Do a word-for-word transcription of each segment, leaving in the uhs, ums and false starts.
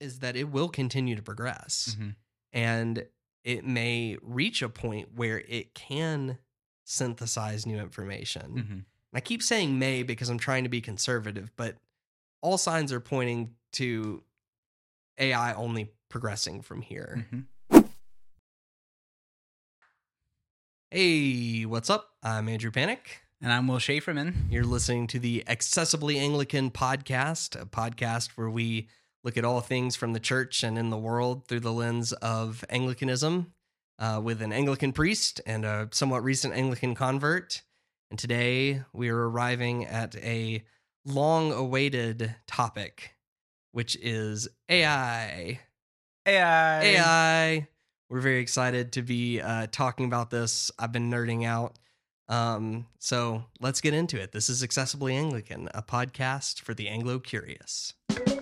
is that it will continue to progress. Mm-hmm. And it may reach a point where it can synthesize new information. Mm-hmm. And I keep saying may because I'm trying to be conservative, but all signs are pointing to A I only progressing from here. Mm-hmm. Hey, what's up? I'm Andrew Panic. And I'm Will Schaeferman. You're listening to the Accessibly Anglican podcast, a podcast where we look at all things from the church and in the world through the lens of Anglicanism, uh, with an Anglican priest and a somewhat recent Anglican convert. And today we are arriving at a long-awaited topic, which is A I. A I. A I. We're very excited to be uh, talking about this. I've been nerding out. Um, so let's get into it. This is Accessibly Anglican, a podcast for the Anglo-curious.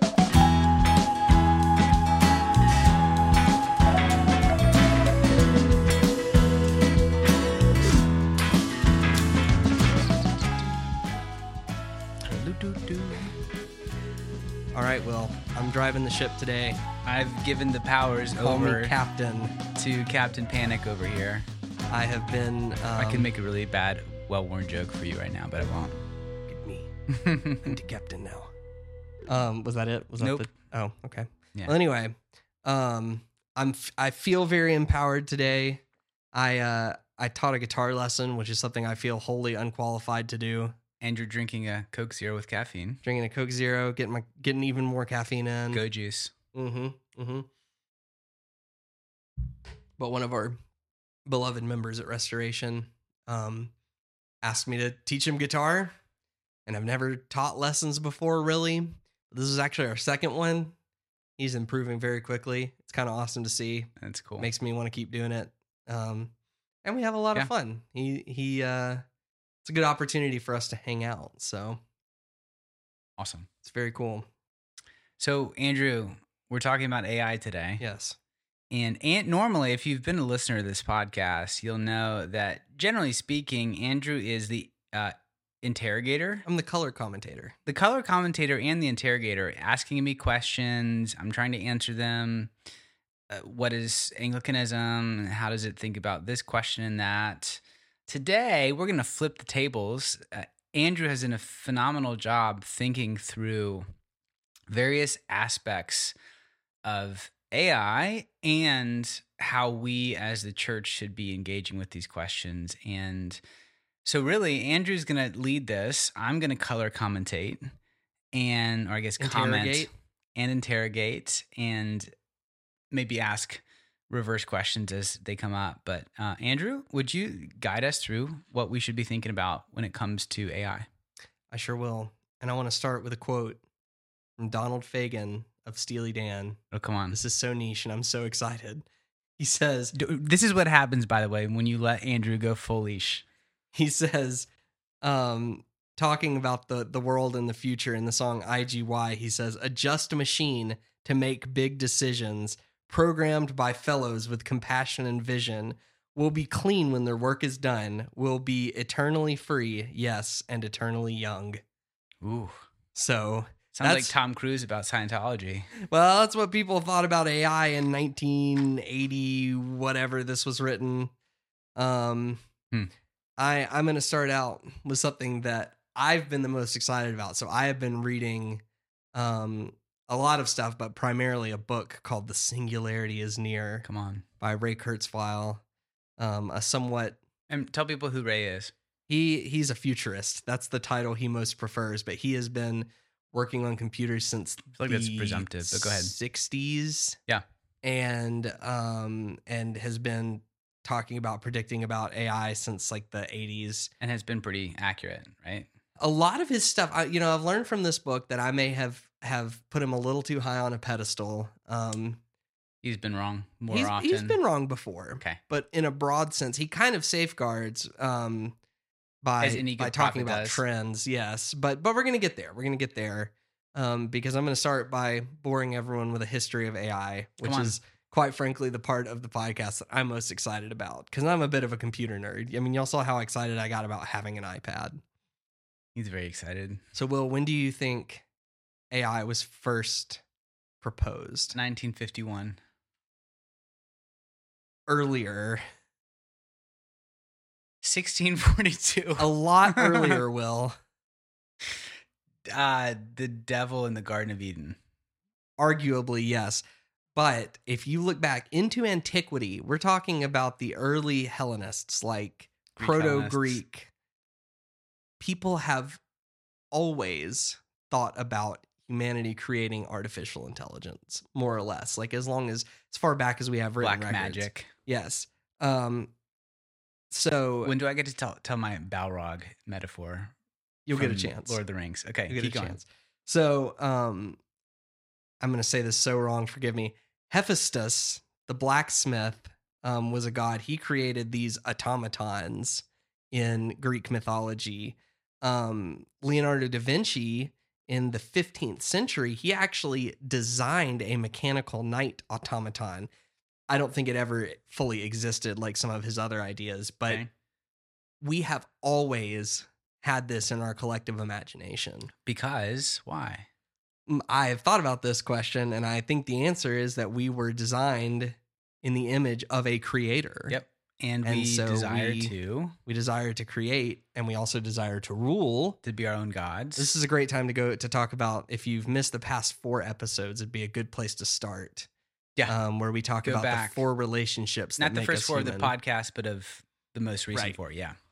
All right, Will, I'm driving the ship today. I've given the powers Call over me Captain. to Captain Panic over here. I have been... Um, I can make a really bad, well-worn joke for you right now, but I won't. Get me. I'm the captain now. Um, was that it? Was that Nope. The, oh, okay. Yeah. Well, anyway, um, I'm f- I feel very empowered today. I uh, I taught a guitar lesson, which is something I feel wholly unqualified to do. And you're drinking a Coke Zero with caffeine. Drinking a Coke Zero, getting my getting even more caffeine in. Go juice. Mm-hmm. Mm-hmm. But one of our beloved members at Restoration um, asked me to teach him guitar, and I've never taught lessons before, really. This is actually our second one. He's improving very quickly. It's kind of awesome to see. That's cool. Makes me want to keep doing it. Um, and we have a lot Yeah. of fun. He he. Uh, it's a good opportunity for us to hang out. So Awesome. it's very cool. So, Andrew, we're talking about A I today. Yes. And, and normally, if you've been a listener to this podcast, you'll know that generally speaking, Andrew is the uh, interrogator, I'm the color commentator. the color commentator, and the interrogator, asking me questions. I'm trying to answer them. Uh, what is Anglicanism? How does it think about this question and that? Today, we're going to flip the tables. Uh, Andrew has done a phenomenal job thinking through various aspects of A I and how we as the church should be engaging with these questions. And so really, Andrew's going to lead this. I'm going to color commentate and, or I guess comment Interrogate. and interrogate and maybe ask reverse questions as they come up. But uh, Andrew, would you guide us through what we should be thinking about when it comes to A I? I sure will. And I want to start with a quote from Donald Fagen of Steely Dan. Oh, come on. This is so niche and I'm so excited. He says, D- This is what happens, by the way, when you let Andrew go full leash. he says, um, talking about the, the world in the future in the song I G Y, he says, a just machine to make big decisions, programmed by fellows with compassion and vision, will be clean when their work is done, will be eternally free, yes, and eternally young. Ooh. So Sounds That's- like Tom Cruise about Scientology. Well, that's what people thought about A I in nineteen eighty, whatever this was written. Um, Hmm. I, I'm going to start out with something that I've been the most excited about. So I have been reading um, a lot of stuff, but primarily a book called The Singularity is Near Come on. by Ray Kurzweil. Um, a somewhat And tell people who Ray is. he he's a futurist. That's the title he most prefers, but he has been working on computers since I feel like that's the presumptive, but go ahead. sixties. Yeah. And um and has been talking about predicting about A I since like the eighties. And has been pretty accurate, right? A lot of his stuff, I, you know, I've learned from this book that I may have have put him a little too high on a pedestal. Um He's been wrong more he's, often. he's been wrong before. Okay. But in a broad sense, he kind of safeguards um by As any good by talking prophet about does. trends, yes. But but we're gonna get there. We're gonna get there. Um, because I'm gonna start by boring everyone with a history of A I, which Come on. is quite frankly the part of the podcast that I'm most excited about. Because I'm a bit of a computer nerd. I mean, y'all saw how excited I got about having an iPad. He's very excited. So Will, when do you think A I was first proposed? nineteen fifty-one. Earlier. sixteen forty-two. A lot earlier, Will. Uh, the devil in the Garden of Eden. Arguably, yes. But if you look back into antiquity, we're talking about the early Hellenists, like Greek Proto-Greek. People have always thought about humanity creating artificial intelligence, more or less. Like as long as, as far back as we have written Black records. magic. Yes. Um, so When do I get to tell, tell my Balrog metaphor? you'll get a from chance. Lord of the Rings. Okay, You'll keep get a going. chance. So um, I'm going to say this so wrong. Forgive me. Hephaestus, the blacksmith, um, was a god. He created these automatons in Greek mythology. Um, Leonardo da Vinci, in the fifteenth century, he actually designed a mechanical knight automaton. I don't think it ever fully existed like some of his other ideas, but Okay. we have always had this in our collective imagination. Because why? Mm, I have thought about this question, and I think the answer is that we were designed in the image of a creator. Yep. And, And we so desire we- to We desire to create, and we also desire to rule. to be our own gods. This is a great time to go to talk about, if you've missed the past four episodes, it'd be a good place to start. Yeah. Um, where we talk Go about back. the four relationships Not that the make first us four of the human. podcast, but of the most recent Right. four. Yeah.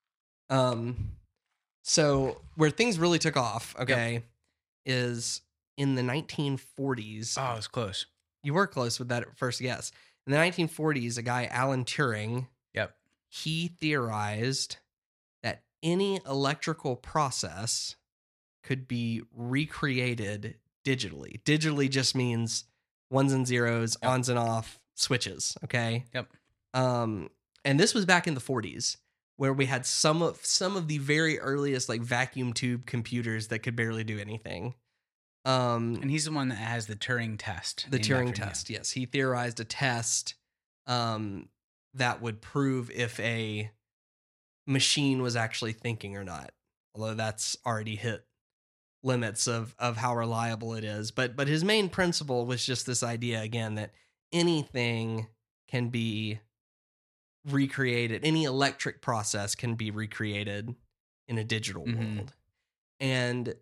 Um, so where things really took off, okay, is in the nineteen forties. Oh, it's close. You were close with that first guess. In the nineteen forties, a guy, Alan Turing, Yep. he theorized that any electrical process could be recreated digitally. Digitally just means ones and zeros, Yep. ons and off switches, okay? Yep. Um, and this was back in the forties, where we had some of some of the very earliest like vacuum tube computers that could barely do anything. Um, And he's the one that has the Turing test. the named Turing after him. test, yes. He theorized a test um, that would prove if a machine was actually thinking or not. Although that's already hit limits of of how reliable it is. But but his main principle was just this idea again that anything can be recreated. Any electric process can be recreated in a digital Mhm. world. And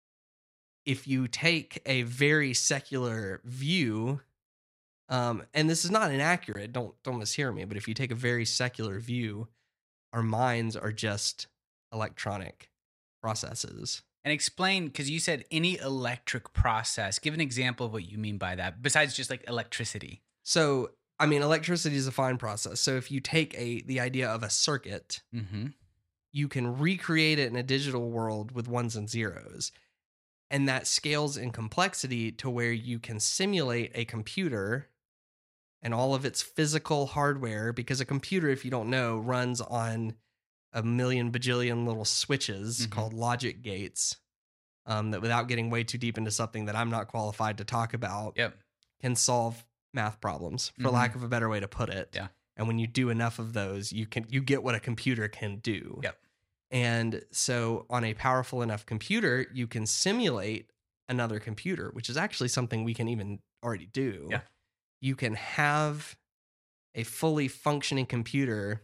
if you take a very secular view, um, and this is not inaccurate, don't don't mishear me, but if you take a very secular view, our minds are just electronic processes. And explain, because you said any electric process. Give an example of what you mean by that, besides just like electricity. So, I mean, electricity is a fine process. So if you take a the idea of a circuit, Mm-hmm. you can recreate it in a digital world with ones and zeros. And that scales in complexity to where you can simulate a computer and all of its physical hardware, because a computer, if you don't know, runs on a million bajillion little switches Mhm. called logic gates, um, that without getting way too deep into something that I'm not qualified to talk about, Yep. can solve math problems, for Mhm. lack of a better way to put it. Yeah. And when you do enough of those, you can you get what a computer can do. Yep. And so on a powerful enough computer, you can simulate another computer, which is actually something we can even already do. Yeah. You can have a fully functioning computer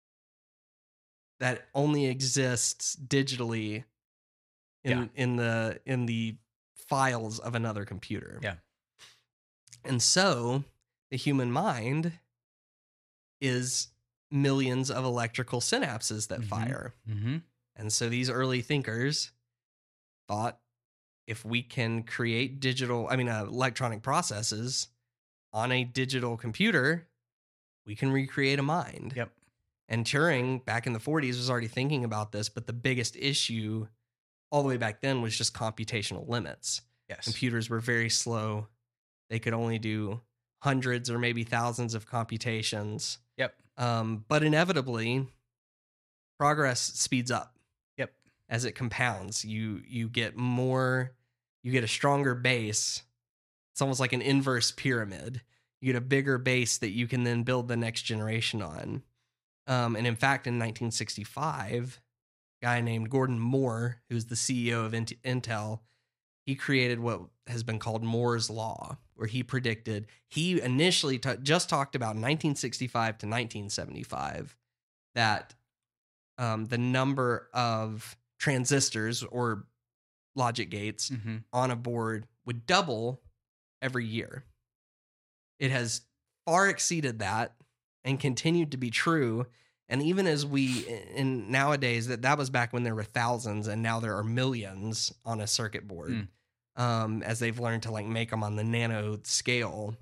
that only exists digitally in Yeah. in the in the files of another computer. Yeah. And so the human mind is millions of electrical synapses that Mhm. fire. Mm-hmm. And so these early thinkers thought, if we can create digital, I mean, uh, electronic processes on a digital computer, we can recreate a mind. Yep. And Turing, back in the forties, was already thinking about this, but the biggest issue all the way back then was just computational limits. Yes. Computers were very slow. They could only do hundreds or maybe thousands of computations. Yep. Um, but inevitably, progress speeds up. Yep. As it compounds, you you get more, you get a stronger base. It's almost like an inverse pyramid. You get a bigger base that you can then build the next generation on. Um, and in fact, in nineteen sixty-five, a guy named Gordon Moore, who's the C E O of Int- Intel, he created what has been called Moore's Law, where he predicted, he initially t- just talked about nineteen sixty-five to nineteen seventy-five, that um, the number of transistors or logic gates Mm-hmm. on a board would double every year. It has far exceeded that and continued to be true. And even as we, in nowadays, that that was back when there were thousands, and now there are millions on a circuit board, Mm. um, as they've learned to like make them on the nano scale.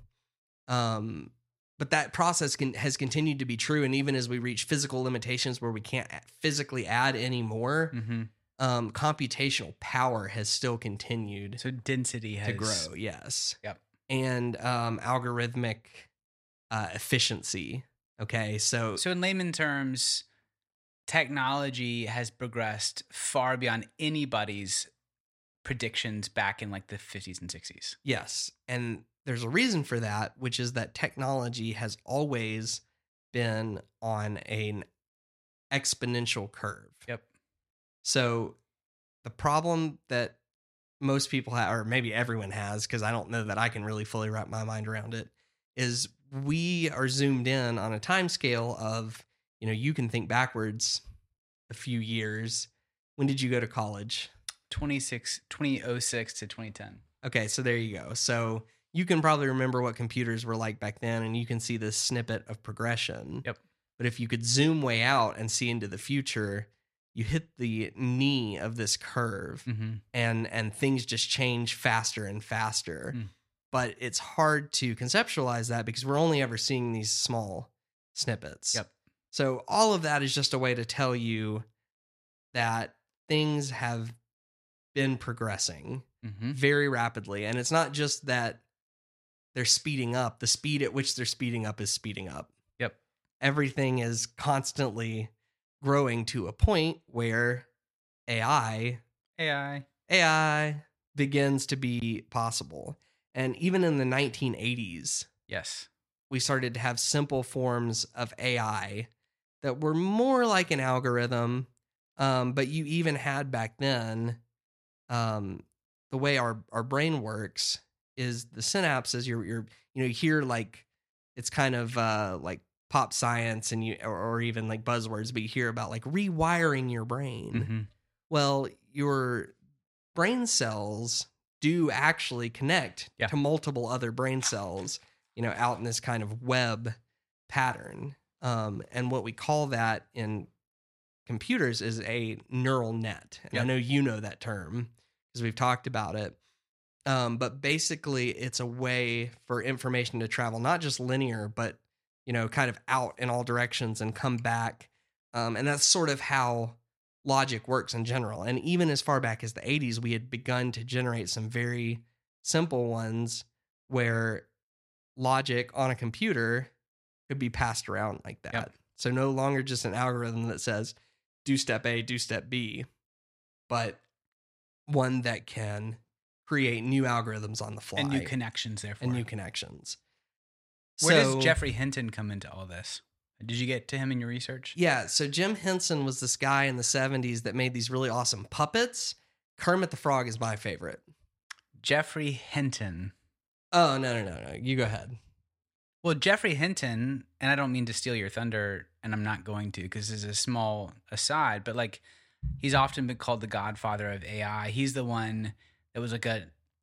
Um, but that process can, has continued to be true. And even as we reach physical limitations where we can't physically add any more, Mm-hmm. um, computational power has still continued So density has to grow. Yes. Yep. And um, algorithmic uh, efficiency. Okay. So, So in layman terms, technology has progressed far beyond anybody's predictions back in like the fifties and sixties. yes. And there's a reason for that, which is that technology has always been on an exponential curve. Yep. So the problem that most people have, or maybe everyone has, because I don't know that I can really fully wrap my mind around it, is we are zoomed in on a time scale of, you know, you can think backwards a few years. When did you go to college? twenty-six, twenty oh six to twenty ten. Okay, so there you go. So you can probably remember what computers were like back then, and you can see this snippet of progression. Yep. But if you could zoom way out and see into the future, you hit the knee of this curve, Mm-hmm. and and things just change faster and faster. Mm. But it's hard to conceptualize that because we're only ever seeing these small snippets. Yep. So all of that is just a way to tell you that things have been progressing Mm-hmm. very rapidly. And it's not just that they're speeding up. The speed at which they're speeding up is speeding up. Yep. Everything is constantly growing to a point where A I A I. A I begins to be possible. And even in the nineteen eighties, Yes. we started to have simple forms of A I that were more like an algorithm. Um, but you even had back then, um, the way our, our brain works is the synapses. You're, you're, you know, you hear like, it's kind of uh, like pop science and you, or, or even like buzzwords, but you hear about like rewiring your brain. Mm-hmm. Well, your brain cells do actually connect Yeah. to multiple other brain cells, you know, out in this kind of web pattern. Um, and what we call that in computers is a neural net. And I Yep. know you know that term because we've talked about it. Um, but basically, it's a way for information to travel, not just linear, but, you know, kind of out in all directions and come back. Um, and that's sort of how logic works in general. And even as far back as the eighties, we had begun to generate some very simple ones where logic on a computer could be passed around like that. Yep. So no longer just an algorithm that says, do step A, do step B, but one that can create new algorithms on the fly. And new connections, therefore. and new connections. Where So- does Jeffrey Hinton come into all this? Did you get to him in your research? Yeah, so Jim Henson was this guy in the seventies that made these really awesome puppets. Kermit the Frog is my favorite. Jeffrey Hinton. Oh, no, no, no, no. You go ahead. Well, Jeffrey Hinton, and I don't mean to steal your thunder, and I'm not going to because this is a small aside, but like he's often been called the godfather of A I. He's the one that was like a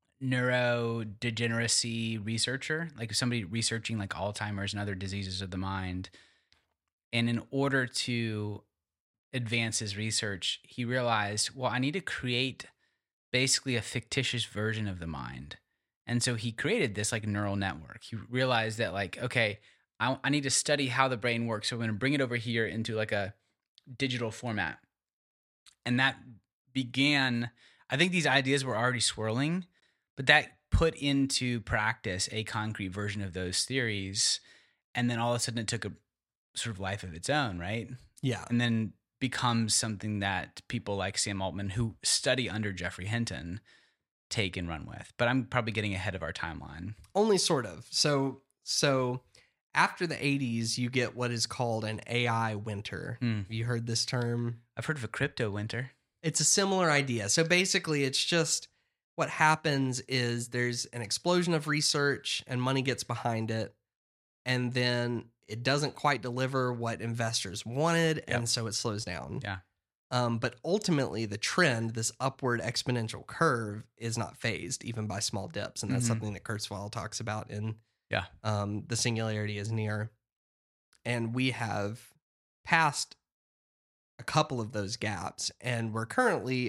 neurodegeneracy researcher, like somebody researching like Alzheimer's and other diseases of the mind. And in order to advance his research, he realized, well, I need to create basically a fictitious version of the mind. And so he created this like neural network. He realized that like, okay, I, I need to study how the brain works. So I'm going to bring it over here into like a digital format. And that began, I think these ideas were already swirling, but that put into practice a concrete version of those theories. And then all of a sudden it took a sort of life of its own, right? Yeah. And then becomes something that people like Sam Altman, who study under Jeffrey Hinton, take and run with. But I'm probably getting ahead of our timeline. Only sort of. So, so after the eighties, you get what is called an A I winter. Hmm. Have you heard this term? I've heard of a crypto winter. It's a similar idea. So basically, it's just what happens is there's an explosion of research and money gets behind it, and then it doesn't quite deliver what investors wanted, Yep. and so it slows down. Yeah. Um, but ultimately, the trend, this upward exponential curve, is not phased even by small dips, and that's Mhm. something that Kurzweil talks about in Yeah. um, The Singularity is Near. And we have passed a couple of those gaps, and we're currently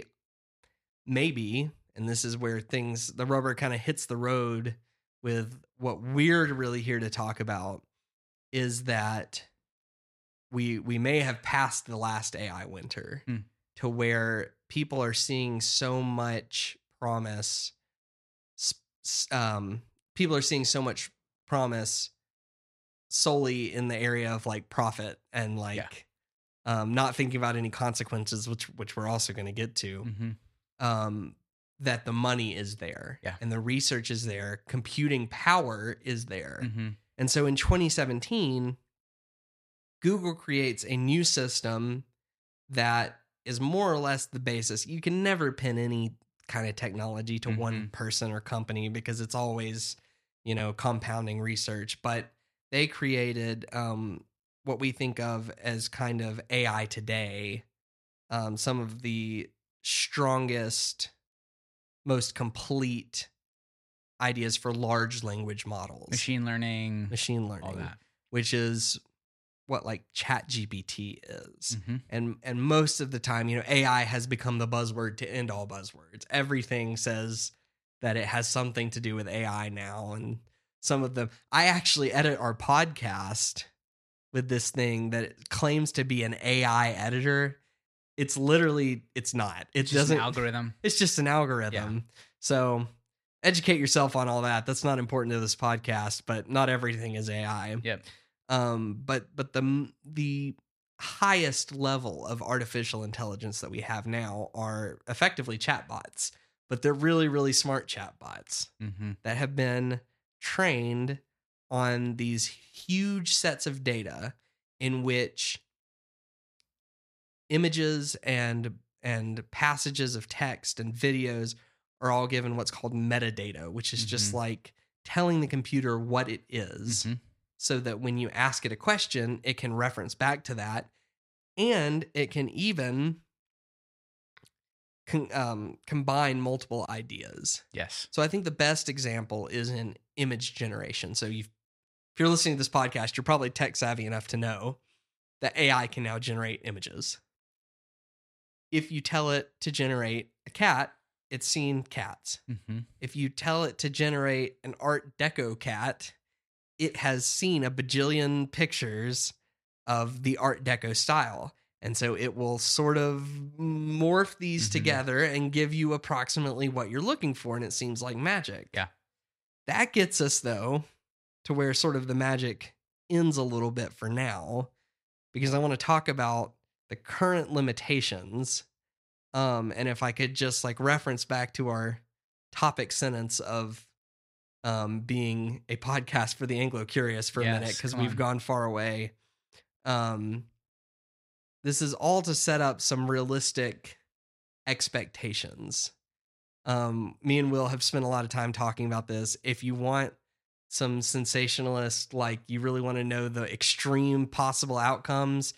maybe, and this is where things, the rubber kind of hits the road with what we're really here to talk about, is that we we may have passed the last A I winter Hmm. to where people are seeing so much promise. s- s- Um, people are seeing so much promise solely in the area of like profit and like um, not thinking about any consequences, which which we're also going to get to. Mm-hmm. Um, that the money is there, Yeah. and the research is there, computing power is there, Mm-hmm. and so in twenty seventeen, Google creates a new system that is more or less the basis. You can never pin any kind of technology to one Mhm. person or company because it's always, you know, compounding research. But they created um, what we think of as kind of A I today, um, some of the strongest, most complete ideas for large language models, Machine learning, machine all learning, that. which is what like Chat G P T is. Mhm. And and most of the time, you know, A I has become the buzzword to end all buzzwords. Everything says that it has something to do with A I now. And some of them, I actually edit our podcast with this thing that claims to be an A I editor. It's literally, it's not. It It's just doesn't, an algorithm. it's just an algorithm. So educate yourself on all that. That's not important to this podcast, but not everything is A I. Yep. Um, but but the the highest level of artificial intelligence that we have now are effectively chatbots, but they're really really smart chatbots Mm-hmm. that have been trained on these huge sets of data in which images and and passages of text and videos are all given what's called metadata, which is just Mhm. like telling the computer what it is, Mm-hmm. so that when you ask it a question, it can reference back to that, and it can even con- um, combine multiple ideas. Yes. So I think the best example is in image generation. So you've, if you're listening to this podcast, you're probably tech savvy enough to know that A I can now generate images. If you tell it to generate a cat, it's seen cats. Mm-hmm. If you tell it to generate an Art Deco cat, it has seen a bajillion pictures of the Art Deco style. And so it will sort of morph these Mhm. together and give you approximately what you're looking for. And it seems like magic. Yeah. That gets us, though, to where sort of the magic ends a little bit for now, because I want to talk about the current limitations. Um, and if I could just like reference back to our topic sentence of um, being a podcast for the Anglo curious for a Yes, minute, because come we've on. gone far away. Um, this is all to set up some realistic expectations. Um, me and Will have spent a lot of time talking about this. If you want some sensationalist, like you really want to know the extreme possible outcomes,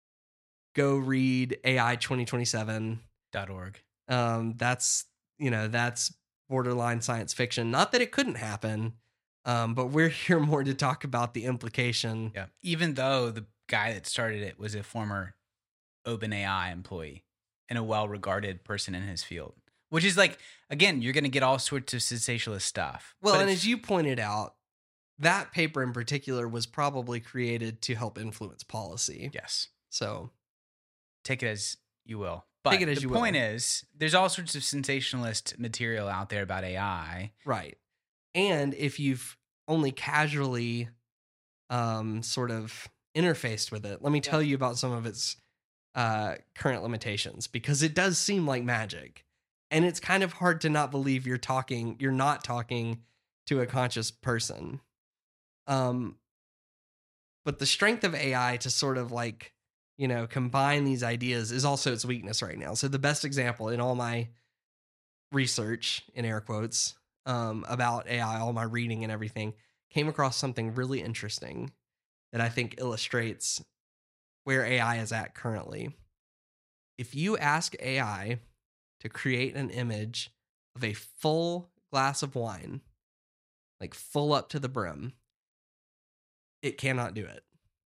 go read A I twenty twenty-seven. Dot org. Um, that's, you know, that's borderline science fiction. Not that it couldn't happen, um, but we're here more to talk about the implication. Yeah. Even though the guy that started it was a former OpenAI employee and a well-regarded person in his field, which is like, again, you're going to get all sorts of sensationalist stuff. Well, But and if- as you pointed out, that paper in particular was probably created to help influence policy. yes, So take it as you will. But Take it as the you point will. is, there's all sorts of sensationalist material out there about A I. right. And if you've only casually um, sort of interfaced with it, let me tell you about some of its uh, current limitations, because it does seem like magic. And it's kind of hard to not believe you're talking, you're not talking to a conscious person. Um, but the strength of A I to sort of like, you know, combine these ideas is also its weakness right now. So the best example in all my research, in air quotes, um, about A I, all my reading and everything, came across something really interesting that I think illustrates where A I is at currently. If you ask A I to create an image of a full glass of wine, like full up to the brim, it cannot do it.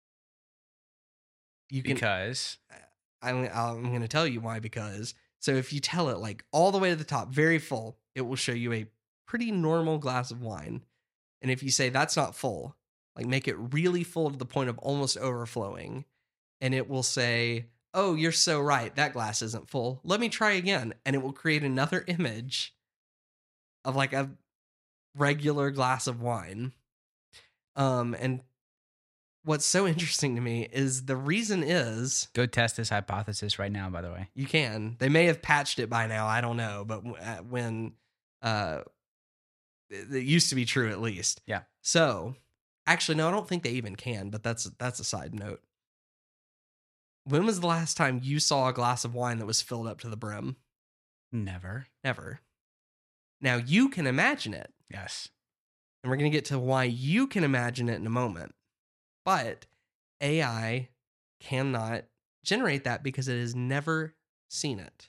You can, Because I'm, I'm going to tell you why, because so if you tell it like all the way to the top, very full, it will show you a pretty normal glass of wine. And if you say that's not full, like make it really full to the point of almost overflowing, and it will say, oh, you're so right, that glass isn't full. Let me try again. And it will create another image of like a regular glass of wine. Um, and what's so interesting to me is the reason is go test this hypothesis right now, by the way. you can. They may have patched it by now. I don't know. But when uh, it used to be true, at least. Yeah. So actually, no, I don't think they even can. But that's that's a side note. When was the last time you saw a glass of wine that was filled up to the brim? Never. Never. Now you can imagine it. Yes. And we're going to get to why you can imagine it in a moment. But A I cannot generate that because it has never seen it.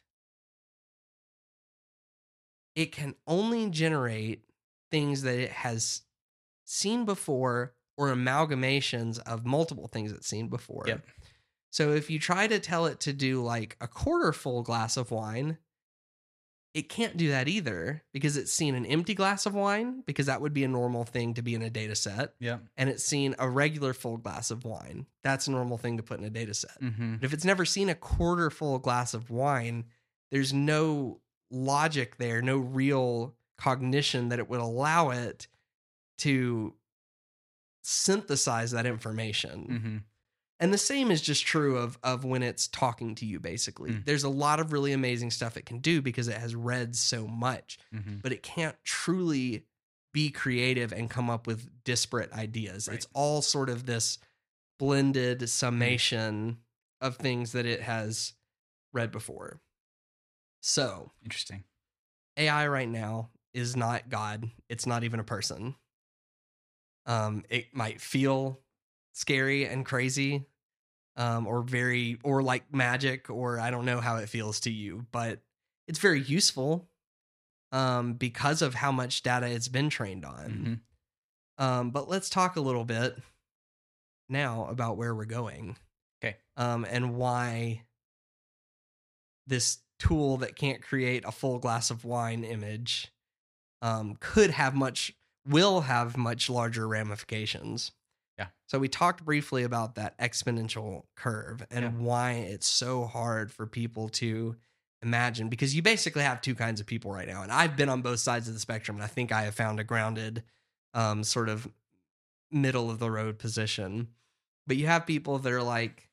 It can only generate things that it has seen before or amalgamations of multiple things it's seen before. Yep. So if you try to tell it to do like a quarter full glass of wine, it can't do that either because it's seen an empty glass of wine, because that would be a normal thing to be in a data set. Yeah. And it's seen a regular full glass of wine. That's a normal thing to put in a data set. Mm-hmm. But if it's never seen a quarter full glass of wine, there's no logic there, no real cognition that it would allow it to synthesize that information. Mm-hmm. And the same is just true of, of when it's talking to you, basically. Mm. There's a lot of really amazing stuff it can do because it has read so much, Mm-hmm. but it can't truly be creative and come up with disparate ideas. Right. It's all sort of this blended summation mm. of things that it has read before. So, interesting. A I right now is not God. It's not even a person. Um, it might feel scary and crazy, um, or very, or like magic, or I don't know how it feels to you, but it's very useful, um, because of how much data it's been trained on. Mm-hmm. Um, but let's talk a little bit now about where we're going. Okay. Um, and why this tool that can't create a full glass of wine image, um, could have much, will have much larger ramifications. Yeah. So we talked briefly about that exponential curve and yeah. why it's so hard for people to imagine, because you basically have two kinds of people right now. And I've been on both sides of the spectrum, and I think I have found a grounded, um, sort of middle of the road position. But you have people that are like,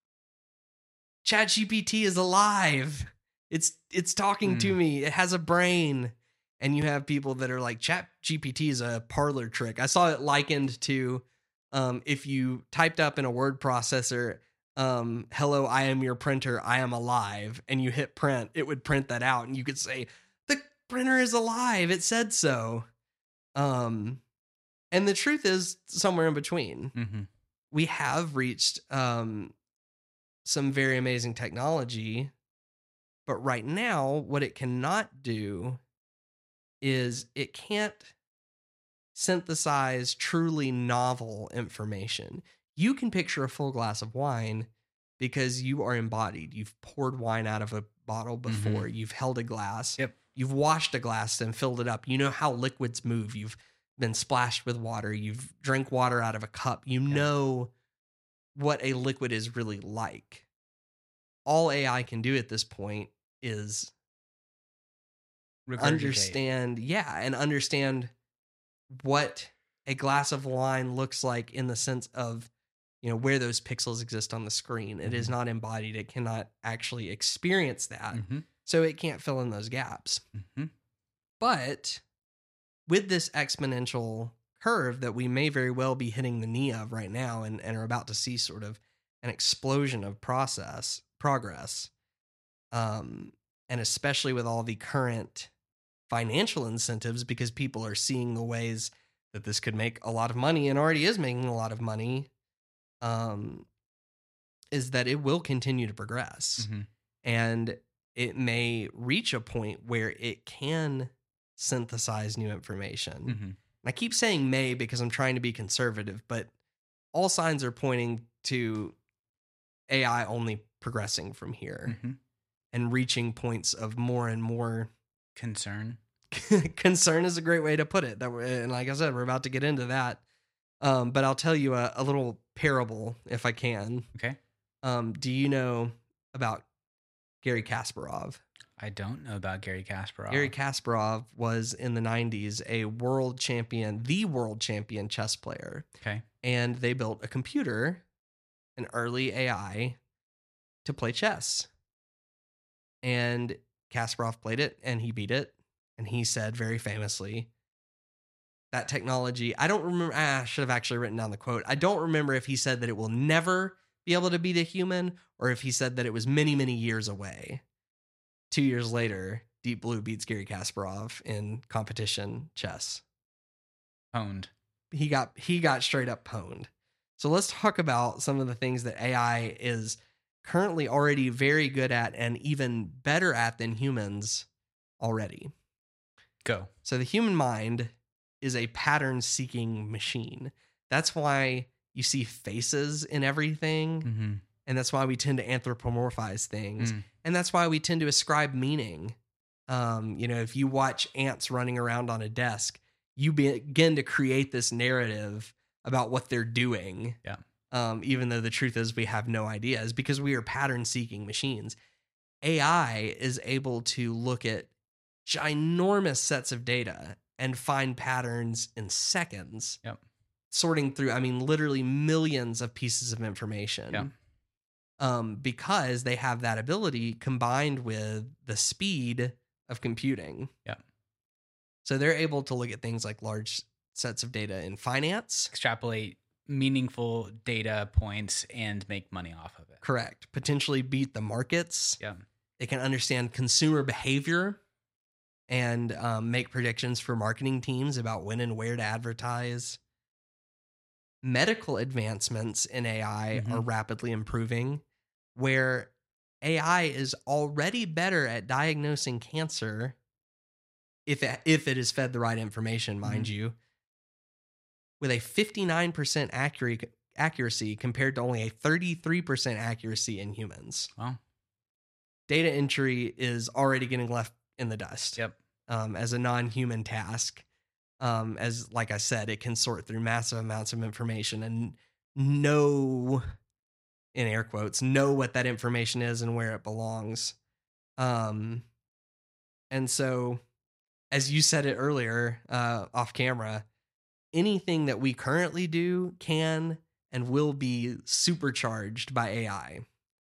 ChatGPT is alive. It's, it's talking mm. to me. It has a brain. And you have people that are like, ChatGPT is a parlor trick. I saw it likened to, Um, if you typed up in a word processor, um, hello, I am your printer, I am alive, and you hit print, it would print that out, and you could say, the printer is alive, it said so. Um, and the truth is somewhere in between. Mm-hmm. We have reached um, some very amazing technology, but right now, what it cannot do is it can't synthesize truly novel information. You can picture a full glass of wine because you are embodied. You've poured wine out of a bottle before. Mm-hmm. You've held a glass. Yep. You've washed a glass and filled it up. You know how liquids move. You've been splashed with water. You've drank water out of a cup. You yeah. know what a liquid is really like. All A I can do at this point is understand, yeah, and understand what a glass of wine looks like in the sense of, you know, where those pixels exist on the screen. It mm-hmm. is not embodied. It cannot actually experience that. Mm-hmm. So it can't fill in those gaps. Mm-hmm. But with this exponential curve that we may very well be hitting the knee of right now and, and are about to see sort of an explosion of process progress, um, and especially with all the current financial incentives because people are seeing the ways that this could make a lot of money and already is making a lot of money, um, is that it will continue to progress. Mm-hmm. And it may reach a point where it can synthesize new information. Mm-hmm. And I keep saying may because I'm trying to be conservative, but all signs are pointing to A I only progressing from here Mm-hmm. and reaching points of more and more Concern. concern is a great way to put it. That, and like I said, we're about to get into that. Um, but I'll tell you a, a little parable if I can. Okay. Um, do you know about Gary Kasparov? I don't know about Gary Kasparov. Gary Kasparov was in the nineties a world champion, the world champion chess player. Okay. And they built a computer, an early A I, to play chess. And Kasparov played it and he beat it. And he said very famously, that technology, I don't remember, ah, I should have actually written down the quote. I don't remember if he said that it will never be able to beat a human or if he said that it was many, many years away. Two years later, Deep Blue beats Gary Kasparov in competition chess. Owned. He got he got straight up pwned. So let's talk about some of the things that A I is currently already very good at and even better at than humans already. Go. So the human mind is a pattern-seeking machine. That's why you see faces in everything, Mm-hmm. and that's why we tend to anthropomorphize things. Mm. And that's why we tend to ascribe meaning. Um, you know, if you watch ants running around on a desk, you begin to create this narrative about what they're doing. Yeah. Um, even though the truth is we have no ideas because we are pattern-seeking machines. A I is able to look at ginormous sets of data and find patterns in seconds. Yep. Sorting through, I mean, literally millions of pieces of information. Yep. Um, because they have that ability combined with the speed of computing. Yep. So they're able to look at things like large sets of data in finance. Extrapolate meaningful data points and make money off of it. Correct. Potentially beat the markets. Yeah. They can understand consumer behavior and um, make predictions for marketing teams about when and where to advertise. Medical advancements in A I Mhm. are rapidly improving, where A I is already better at diagnosing cancer if it, if it is fed the right information, mind Mhm. you, with a fifty-nine percent accuracy, accuracy compared to only a thirty-three percent accuracy in humans. Wow. Data entry is already getting left in the dust. Yep. Um, as a non-human task. Um, as like I said, it can sort through massive amounts of information and know, in air quotes, know what that information is and where it belongs. Um, and so, as you said it earlier, uh, off camera, anything that we currently do can and will be supercharged by A I.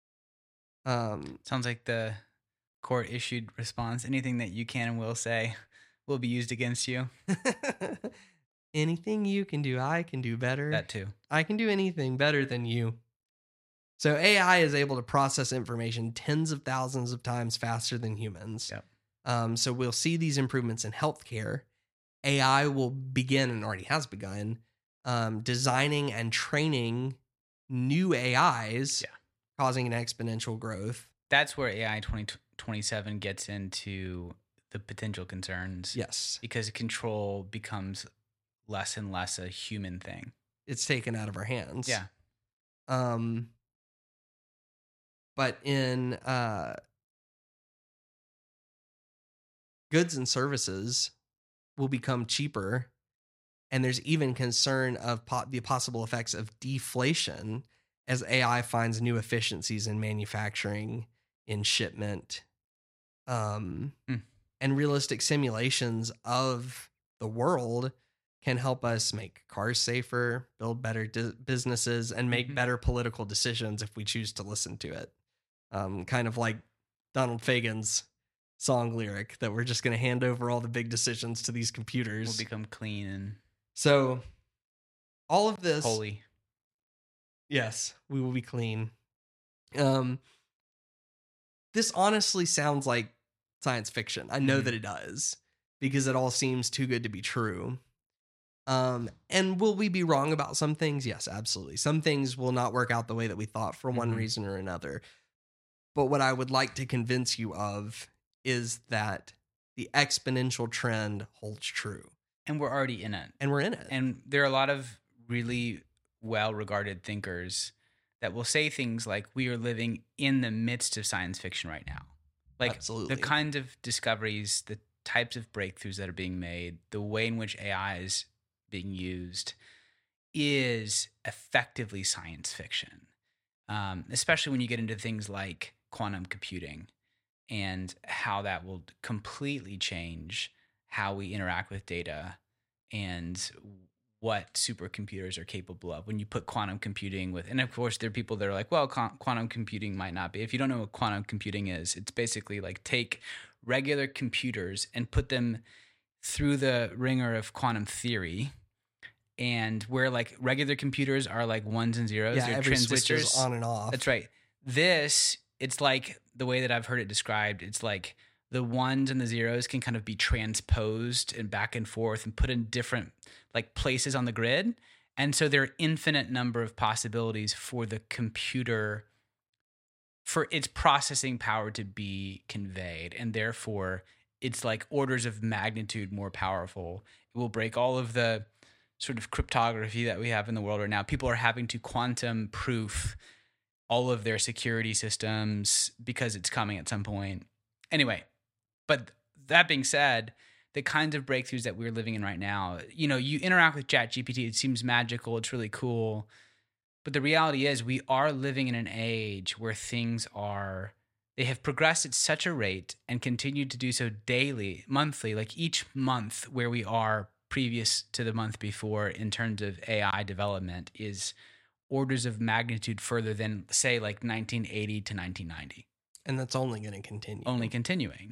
Um, Sounds like the court issued response. Anything that you can and will say will be used against you. anything you can do, I can do better. That too. I can do anything better than you. So A I is able to process information tens of thousands of times faster than humans. Yep. Um, so we'll see these improvements in healthcare. A I will begin, and already has begun, um, designing and training new A Is, Yeah. causing an exponential growth. That's where A I twenty twenty-seven gets into the potential concerns. Yes. Because control becomes less and less a human thing. It's taken out of our hands. Yeah. Um, but in uh, goods and services will become cheaper, and there's even concern of po- the possible effects of deflation as A I finds new efficiencies in manufacturing, in shipment, um, Hmm. and realistic simulations of the world can help us make cars safer, build better di- businesses, and make Mhm. better political decisions if we choose to listen to it. Um, kind of like Donald Fagen's song lyric that we're just going to hand over all the big decisions to these computers. Will become clean and So all of this, holy. yes, we will be clean. Um, this honestly sounds like science fiction. I know Mhm. that it does. because it all seems too good to be true. Um, and will we be wrong about some things? Yes, absolutely. Some things will not work out the way that we thought for one Mhm. reason or another. But what I would like to convince you of is that the exponential trend holds true. And we're already in it. And we're in it. And there are a lot of really well-regarded thinkers that will say things like, we are living in the midst of science fiction right now. Like Absolutely. the kind of discoveries, the types of breakthroughs that are being made, the way in which A I is being used is effectively science fiction. Um, especially when you get into things like quantum computing and how that will completely change how we interact with data and what supercomputers are capable of when you put quantum computing with. And of course, there are people that are like, well, quantum computing might not be. If you don't know what quantum computing is, it's basically like take regular computers and put them through the ringer of quantum theory. And where like regular computers are like ones and zeros, Yeah, they're every switch is transistors on and off. That's right. This, it's like the way that I've heard it described. It's like the ones and the zeros can kind of be transposed and back and forth and put in different like places on the grid. And so there are infinite number of possibilities for the computer, for its processing power to be conveyed. And therefore it's like orders of magnitude more powerful. It will break all of the sort of cryptography that we have in the world right now. People are having to quantum proof all of their security systems because it's coming at some point. Anyway, but that being said, the kinds of breakthroughs that we're living in right now, you know, you interact with ChatGPT, it seems magical, it's really cool. But the reality is we are living in an age where things are, they have progressed at such a rate and continue to do so daily, monthly, like each month where we are previous to the month before in terms of A I development is orders of magnitude further than, say, like nineteen eighty to nineteen ninety. And that's only going to continue. Only continuing.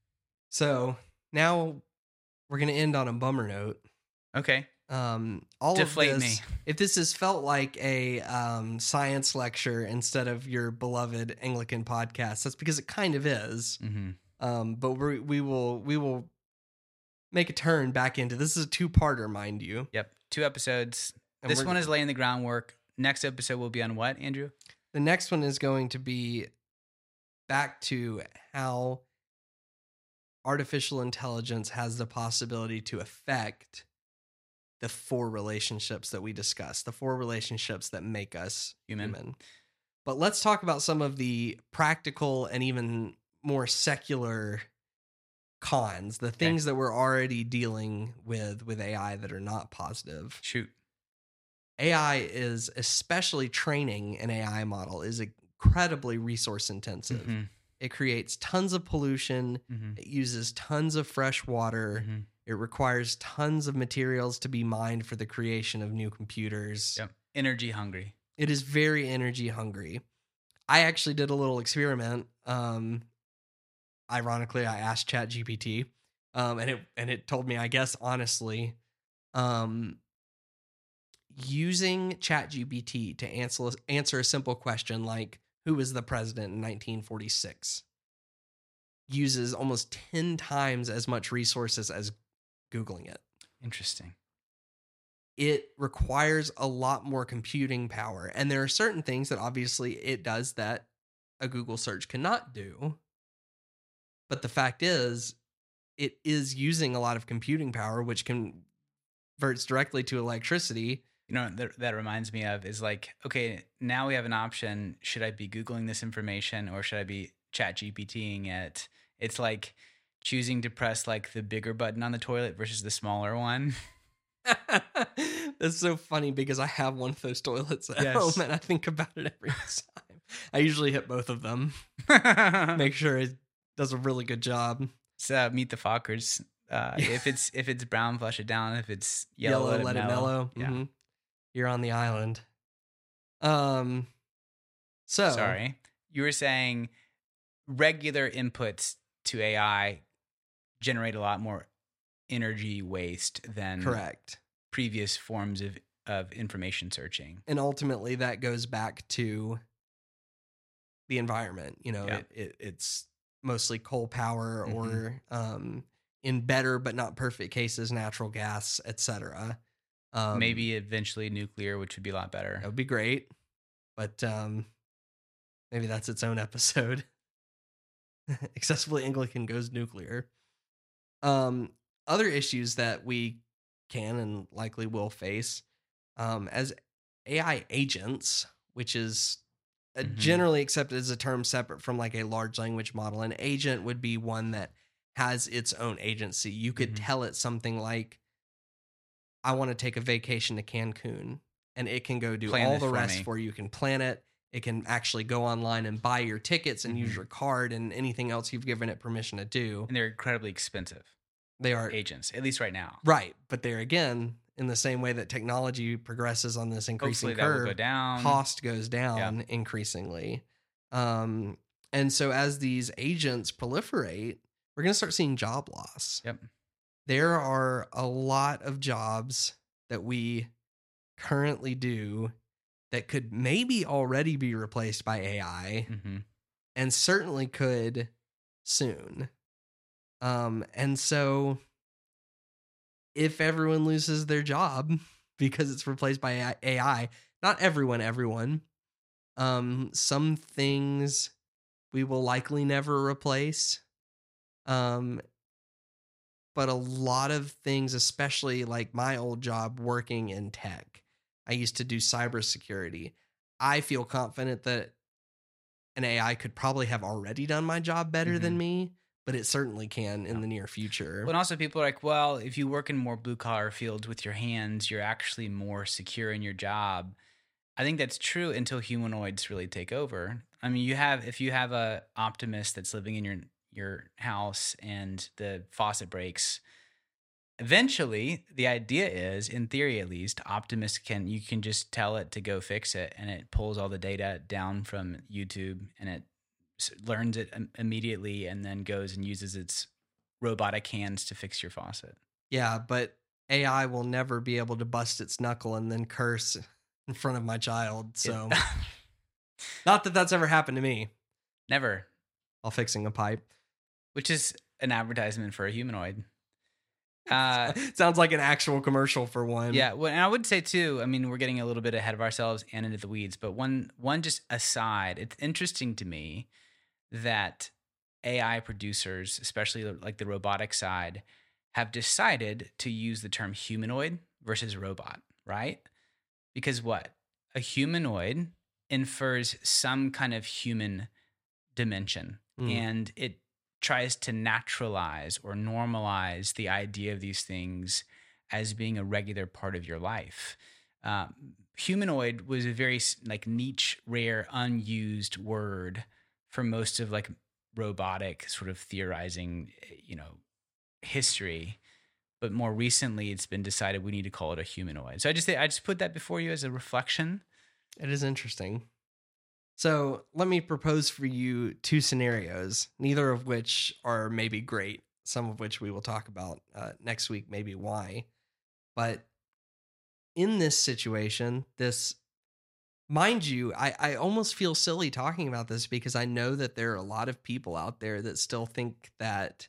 So now we're going to end on a bummer note. Okay. Um, all Deflate of this, me. If this has felt like a um, science lecture instead of your beloved Anglican podcast, that's because it kind of is. Mm-hmm. Um, but we we will we will make a turn back into this is a two-parter, mind you. Yep, two episodes. And this we're- one is laying the groundwork. Next episode will be on what, Andrew? The next one is going to be back to how artificial intelligence has the possibility to affect the four relationships that we discussed, the four relationships that make us Human. human. But let's talk about some of the practical and even more secular cons, the things that we're already dealing with with A I that are not positive. Shoot. A I is, especially training an A I model, is incredibly resource intensive. Mm-hmm. It creates tons of pollution. Mm-hmm. It uses tons of fresh water. Mm-hmm. It requires tons of materials to be mined for the creation of new computers. Yep. Energy hungry. It is very energy hungry. I actually did a little experiment. Um, ironically, I asked ChatGPT, um, and it and it told me, I guess honestly, um, using ChatGPT to answer answer a simple question like who was the president in nineteen forty-six uses almost ten times as much resources as Googling it. Interesting. It requires a lot more computing power. And there are certain things that obviously it does that a Google search cannot do. But the fact is, it is using a lot of computing power, which converts directly to electricity. You know, that, that reminds me of is like, okay, now we have an option. Should I be Googling this information or should I be ChatGPTing it? It's like choosing to press like the bigger button on the toilet versus the smaller one. That's so funny because I have one of those toilets at Yes. home and I think about it every time. I usually hit both of them, make sure it does a really good job. It's uh, Meet the Fockers. Uh, if it's if it's brown, flush it down. If it's yellow, Yellow, let, it mellow. Yeah. Mhm. You're on the island. Um. So Sorry, you were saying regular inputs to A I generate a lot more energy waste than correct. previous forms of of information searching. And ultimately, that goes back to the environment. You know, Yeah. it, it it's mostly coal power Mhm. or um in better but not perfect cases, natural gas, et cetera. Um, Maybe eventually nuclear, which would be a lot better. That would be great. But um, maybe that's its own episode. Excessively Anglican goes nuclear. Um, other issues that we can and likely will face um, as A I agents, which is uh, Mhm. generally accepted as a term separate from like a large language model. An agent would be one that has its own agency. You could Mhm. tell it something like, I want to take a vacation to Cancun, and it can go do Plan all this the for rest me. for you. You can plan it. It can actually go online and buy your tickets and use Mhm. your card and anything else you've given it permission to do. And they're incredibly expensive They are agents, at least right now. right, but they're again in the same way that technology progresses on this increasing Hopefully that will curve, go down. cost goes down Yeah. increasingly. Um, and so as these agents proliferate, we're going to start seeing job loss. Yep. There are a lot of jobs that we currently do that could maybe already be replaced by A I hmm and certainly could soon. Um, and so if everyone loses their job because it's replaced by A I, not everyone, everyone, um, some things we will likely never replace. Um, but a lot of things, especially like my old job working in tech, I used to do cybersecurity. I feel confident that an A I could probably have already done my job better Mhm. than me, but it certainly can in Yeah. the near future. Well, and also people are like, well, if you work in more blue collar fields with your hands, you're actually more secure in your job. I think that's true until humanoids really take over. I mean, you have if you have a optimist that's living in your your house and the faucet breaks, eventually the idea is, in theory at least, Optimus can you can just tell it to go fix it, and it pulls all the data down from YouTube and it s- learns it im- immediately, and then goes and uses its robotic hands to fix your faucet. Yeah, but A I will never be able to bust its knuckle and then curse in front of my child. It- So, not that that's ever happened to me Never, while fixing a pipe. which is an advertisement for a humanoid. Uh, Sounds like an actual commercial for one. Yeah, well, and I would say too. I mean, we're getting a little bit ahead of ourselves and into the weeds, but one one just aside, it's interesting to me that A I producers, especially like the robotic side, have decided to use the term humanoid versus robot, right? Because what? A humanoid infers some kind of human dimension, Mm. and it tries to naturalize or normalize the idea of these things as being a regular part of your life. Um, humanoid was a very s- like niche, rare, unused word for most of like robotic sort of theorizing, eh, you know, history. But more recently, it's been decided we need to call it a humanoid. So I just I just put that before you as a reflection. It is interesting. So, let me propose for you two scenarios, neither of which are maybe great, some of which we will talk about uh, next week, maybe why. But in this situation, this, mind you, I, I almost feel silly talking about this because I know that there are a lot of people out there that still think that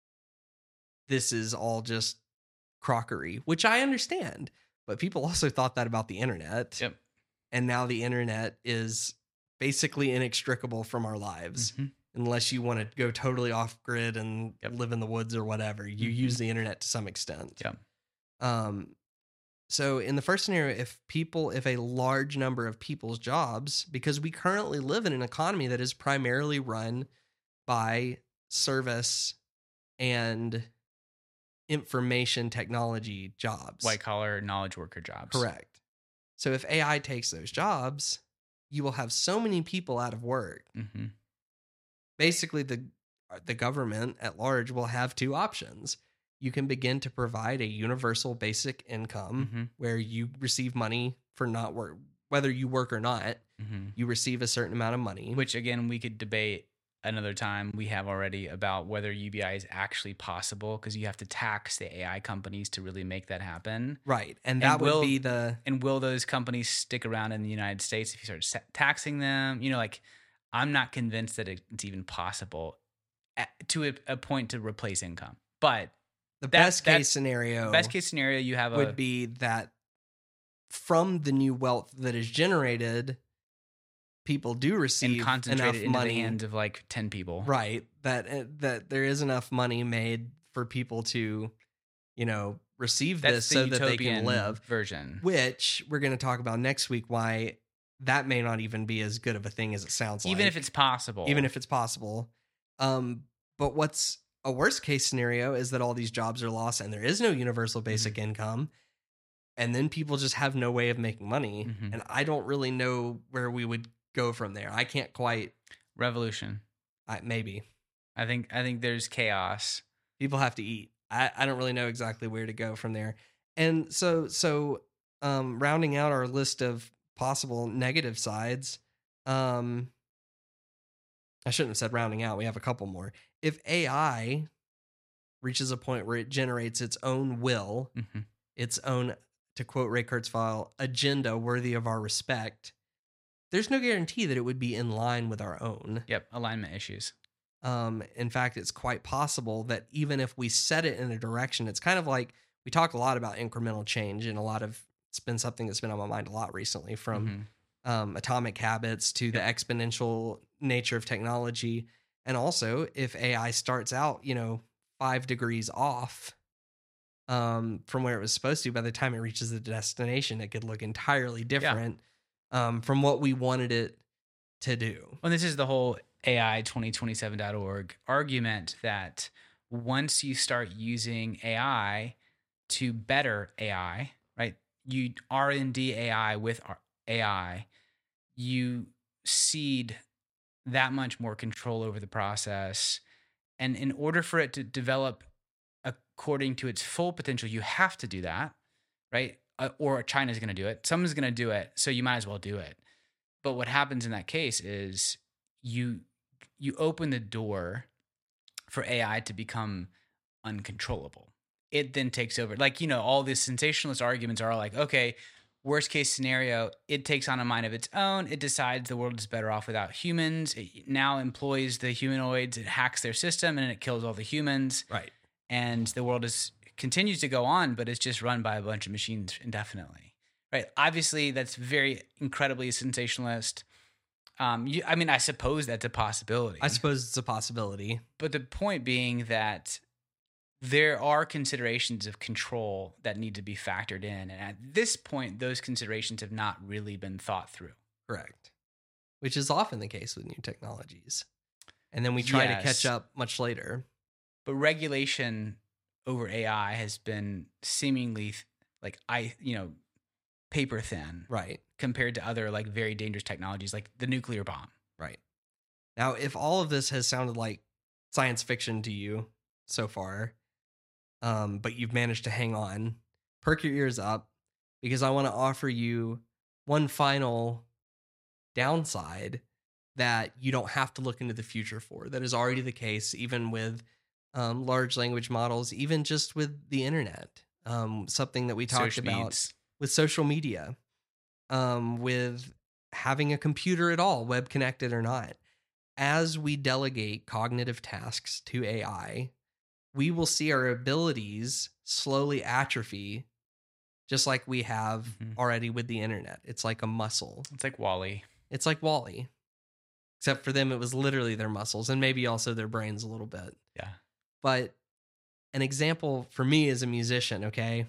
this is all just crockery, which I understand. But people also thought that about the internet. Yep. And now the internet is basically inextricable from our lives. Mhm. Unless you want to go totally off grid and Yep. live in the woods or whatever, you Mhm. use the internet to some extent. Yep. Um, so in the first scenario, if people, if a large number of people's jobs, because we currently live in an economy that is primarily run by service and information technology jobs. White collar knowledge worker jobs. Correct. So if A I takes those jobs, you will have so many people out of work. Mm-hmm. Basically, the the government at large will have two options. You can begin to provide a universal basic income Mm-hmm. where you receive money for not work, whether you work or not. Mm-hmm. You receive a certain amount of money. Which again, we could debate another time. We have already about whether U B I is actually possible because you have to tax the A I companies to really make that happen. Right, and And that will- would be the And will those companies stick around in the United States if you start sa- taxing them? You know, like I'm not convinced that it's even possible at, to a, a point to replace income. But the That- best that- case scenario Best case scenario, you have a would be that from the new wealth that is generated, people do and receive concentrated enough into money, the hands of like ten people. right? That uh, that there is enough money made for people to, you know, receive That's this the so that they utopian can live. version. Which we're going to talk about next week. Why that may not even be as good of a thing as it sounds like, Even if it's possible. even if it's possible. Um, but what's a worst case scenario is that all these jobs are lost and there is no universal basic Mm-hmm. income. And then people just have no way of making money. Mhm. And I don't really know where we would go from there. I can't quite, revolution. I, maybe. I think I think there's chaos. People have to eat. I, I don't really know exactly where to go from there. And so, so um, rounding out our list of possible negative sides, um, I shouldn't have said rounding out. We have a couple more. If A I reaches a point where it generates its own will, hmm its own, to quote Ray Kurzweil, agenda worthy of our respect, there's no guarantee that it would be in line with our own. Yep, alignment issues. Um, in fact, it's quite possible that even if we set it in a direction, it's kind of like we talk a lot about incremental change, and a lot of it's been something that's been on my mind a lot recently, from Mhm. um, atomic habits to the exponential nature of technology. And also, if A I starts out, you know, five degrees off um, from where it was supposed to, by the time it reaches the destination, it could look entirely different um, from what we wanted it to do. Well, this is the whole A I twenty twenty-seven dot org argument that once you start using A I to better A I, right? You R and D A I with R- A I, you cede that much more control over the process. And in order for it to develop according to its full potential, you have to do that, right? Uh, or China's going to do it. Someone's going to do it. So you might as well do it. But what happens in that case is you you open the door for A I to become uncontrollable. It then takes over. Like, you know, all these sensationalist arguments are like, okay, worst case scenario, it takes on a mind of its own. It decides the world is better off without humans. It now employs the humanoids. It hacks their system and it kills all the humans. Right. And the world is continues to go on, but it's just run by a bunch of machines indefinitely. Right. Obviously, that's very incredibly sensationalist. Um, you, I mean, I suppose that's a possibility. I suppose it's a possibility. But the point being that there are considerations of control that need to be factored in. And at this point, those considerations have not really been thought through. Correct. Which is often the case with new technologies. And then we try Yes. to catch up much later. But regulation over A I has been seemingly like, I, you know, paper thin Right. compared to other like very dangerous technologies like the nuclear bomb. Right. Now, if all of this has sounded like science fiction to you so far, um, but you've managed to hang on, perk your ears up, because I want to offer you one final downside that you don't have to look into the future for. That is already the case, even with um, large language models, even just with the internet. Um, something that we talked Social about meds. with social media, um, with having a computer at all, web connected or not. As we delegate cognitive tasks to A I, we will see our abilities slowly atrophy, just like we have Mhm. already with the internet. It's like a muscle. It's like Wall-E. It's like Wall-E. Except for them, it was literally their muscles and maybe also their brains a little bit. Yeah. But an example for me as a musician, okay?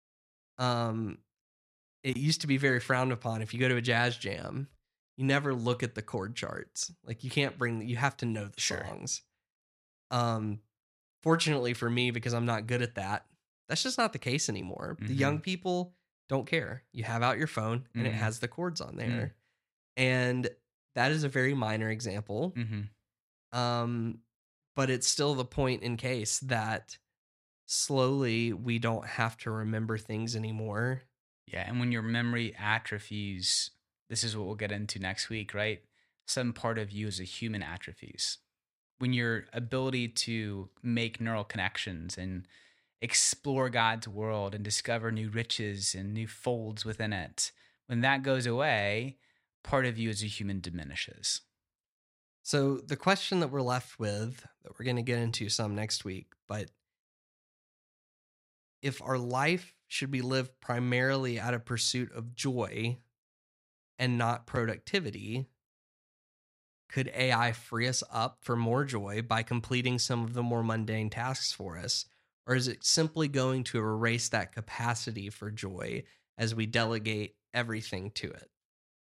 Um, it used to be very frowned upon. If you go to a jazz jam, you never look at the chord charts. Like you can't bring, you have to know the Sure. songs. Um, fortunately for me, because I'm not good at that, that's just not the case anymore. The Mhm. young people don't care. You have out your phone and it Mhm. has the chords on there. And that is a very minor example. Mm-hmm. Um, but it's still the point in case that slowly we don't have to remember things anymore. Yeah, and when your memory atrophies, this is what we'll get into next week, right? Some part of you as a human atrophies. When your ability to make neural connections and explore God's world and discover new riches and new folds within it, when that goes away, part of you as a human diminishes. So the question that we're left with, that we're going to get into some next week, but if our life should be lived primarily out of pursuit of joy and not productivity, could A I free us up for more joy by completing some of the more mundane tasks for us? Or is it simply going to erase that capacity for joy as we delegate everything to it?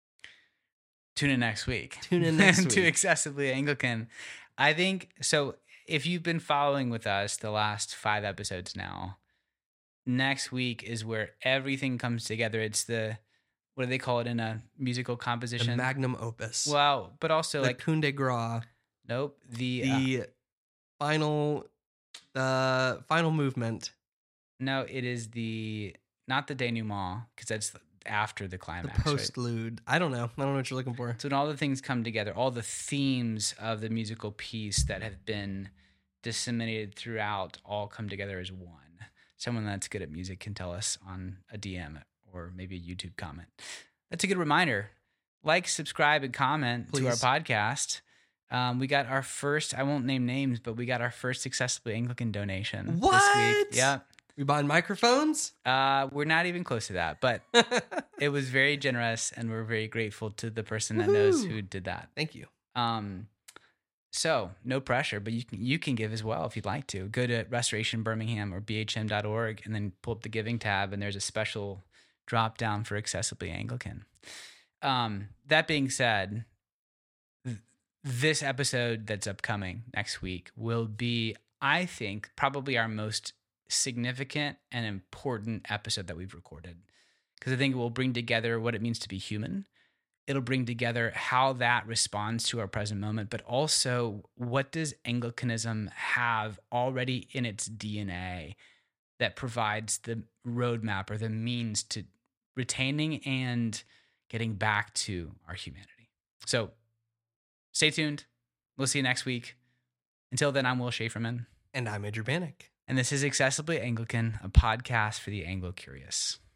Tune in next week. Tune in next to week. Excessively Anglican. I think, so if you've been following with us the last five episodes now, next week is where everything comes together. It's the, what do they call it in a musical composition? The magnum opus. Well, but also the like, coup de grace. nope. The, The uh, final, the final movement. no, it is the, not the denouement, because that's after the The climax. right? postlude. I don't know. I don't know what you're looking for. So when all the things come together, all the themes of the musical piece that have been disseminated throughout all come together as one. Someone that's good at music can tell us on a D M or maybe a YouTube comment. That's a good reminder. Like, subscribe, and comment Please. to our podcast. Um, we got our first, I won't name names, but we got our first Accessibly Anglican donation What? this week. Yeah. We buying microphones? Uh, we're not even close to that, but it was very generous, and we're very grateful to the person that knows Woohoo. who did that. Thank you. Um, so no pressure, but you can you can give as well if you'd like to. Go to Restoration Birmingham or B H M dot org and then pull up the giving tab, and there's a special drop down for Accessibly Anglican. Um, that being said, th- this episode that's upcoming next week will be, I think, probably our most significant and important episode that we've recorded, because I think it will bring together what it means to be human. It'll bring together how that responds to our present moment, but also what does Anglicanism have already in its D N A that provides the roadmap or the means to retaining and getting back to our humanity. So stay tuned. We'll see you next week. Until then, I'm Will Schaeferman. And I'm Andrew Bannock. And this is Accessibly Anglican, a podcast for the Anglo-Curious.